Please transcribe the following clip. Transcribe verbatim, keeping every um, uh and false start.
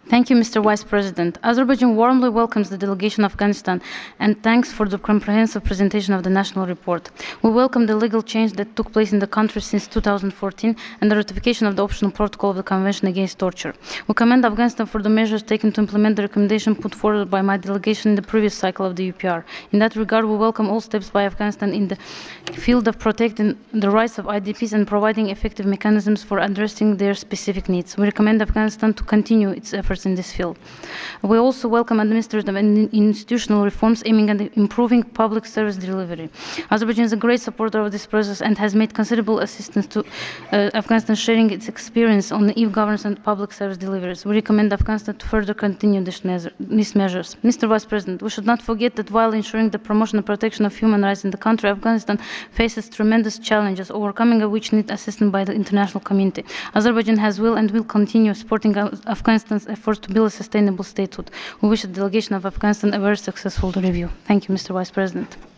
Thank you, Mister Vice President. Azerbaijan warmly welcomes the delegation of Afghanistan and thanks for the comprehensive presentation of the national report. We welcome the legal change that took place in the country since two thousand fourteen and the ratification of the optional protocol of the Convention Against Torture. We commend Afghanistan for the measures taken to implement the recommendation put forward by my delegation in the previous cycle of the U P R. In that regard, we welcome all steps by Afghanistan in the field of protecting the rights of I D Ps and providing effective mechanisms for addressing their specific needs. We recommend Afghanistan to continue its efforts in this field. We also welcome administrative and institutional reforms aiming at improving public service delivery. Azerbaijan is a great supporter of this process and has made considerable assistance to uh, Afghanistan, sharing its experience on e-governance and public service deliveries. We recommend Afghanistan to further continue this measure, these measures. Mister Vice President, we should not forget that while ensuring the promotion and protection of human rights in the country, Afghanistan faces tremendous challenges, overcoming of which need assistance by the international community. Azerbaijan has will and will continue supporting Afghanistan's efforts to build a sustainable statehood. We wish the delegation of Afghanistan a very successful review. Thank you, Mister Vice President.